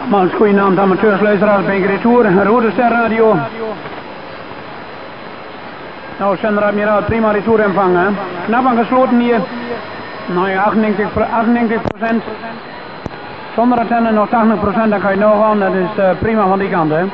Nogmaals, goedenavond amateurs, luisteraars bij Retour, Rode Ster Radio. Nou, Zender Admiraal, prima retour ontvangen. Knap aangesloten hier. Nou ja, 98%. Zonder antenne nog 80%, dan kan je nog aan. Dat is prima van die kant, hè.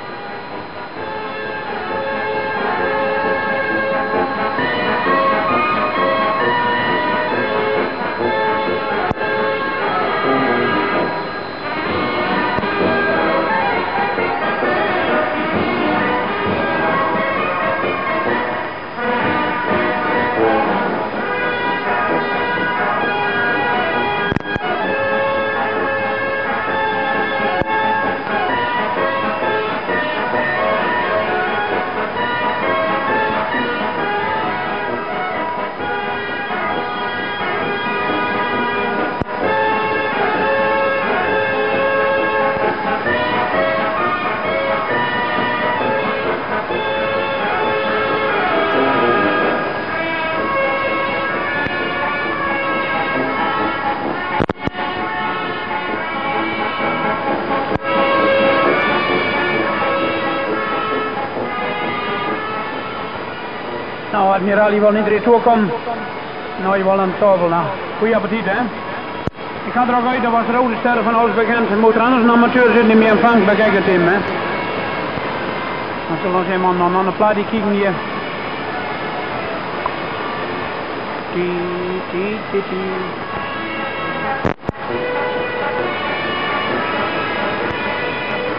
Nou, Admiraal, je wil niet retour komen. Nou, je wil aan tafel. Nou, goeie appetit, hè. Ik ga er ook uit, dat was Rode Sterren van alles bekend. Er moet er anders een amateur zitten die meer ontvangt, bekijk het hem, hè. Dan zullen we eens even aan de plaat die kijken hier. Tie, tie, tie, tie.